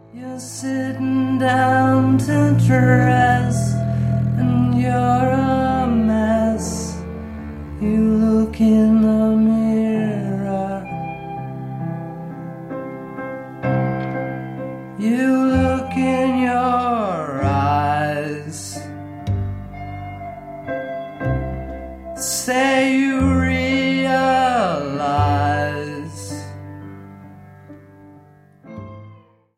You're sitting down to dress, and you're a mess. You look in the mirror. You look in your eyes. Say you